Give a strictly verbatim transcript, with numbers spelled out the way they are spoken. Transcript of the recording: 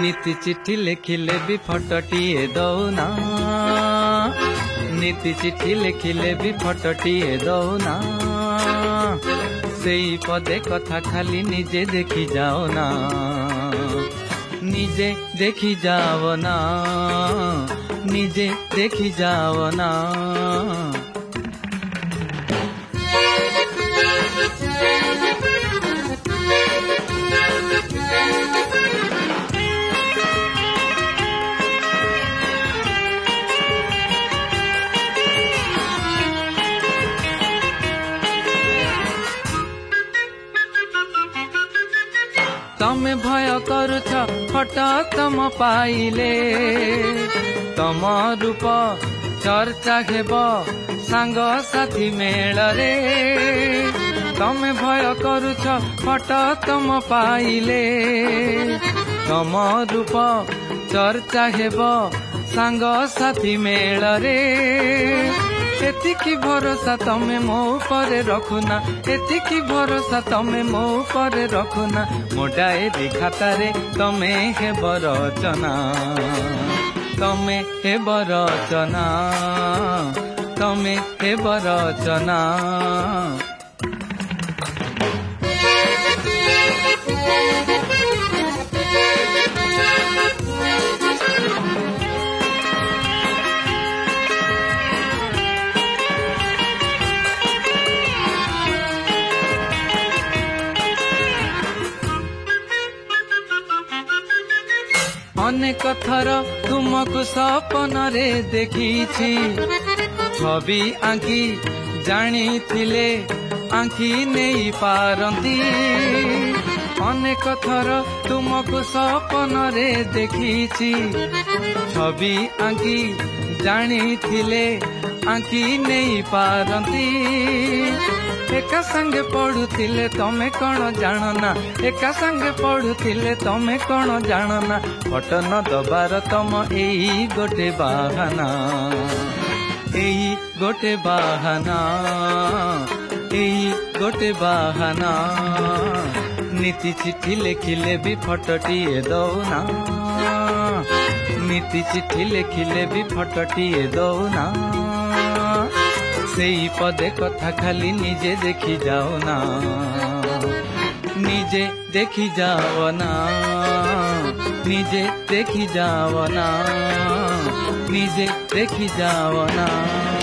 नीति चिट्ठी लिखिले भी फटोटिए दौना नीति चिट्ठी लिखिले भी फटोटिए दौना सेई पदे कथा खाली निजे देखी जाओ ना निजे देखी जाओ ना निजे देखी जाओ ना। तमे भय करुछ हठात तम पाइले तम रूप चर्चा हेब सांग साथी मेल रे तमे भय करुछ हठात तम पाइले तम रूप चर्चा हेब सांग साथी मेल रे एतिकी भरोसा तमे मो उपरे रखुना एतिकी भरोसा तमे मो उपरे रखुना मो डायरी खातारे तमे हेब रचना तमे हेब रचना तमे हेब रचना। अनेक थर तुमको सपन रे देखी छवि आंखी जानी थिले आंखी नहीं पारंती अनेक थर तुमको सपन रे देखी छवि आंखी जानी थिले आंखी नहीं पारंती एका संगे पढ़ुथिले तमे कौन जानना एका संगे पढ़ुथिले तमे कौन जानना फट न दबार तम एई गोटे बाहाना एई गोटे बाहाना एई गोटे बाहाना नीति चिट्ठी लिखिले भी फटोटिए दौना नीति चिट्ठी लिखिले भी फटोटिए दौना सेई पदे कथा खाली निजे देखी जाओ ना निजे देखी जाओ ना निजे देखी जाओ ना निजे देखी जाओ ना।